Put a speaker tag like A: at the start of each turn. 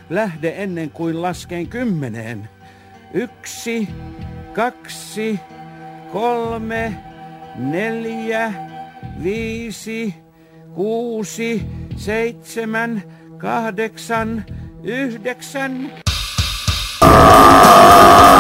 A: lähde ennen kuin lasken 10. 1, 2, 3, 4, 5, 6, 7, 8, 9.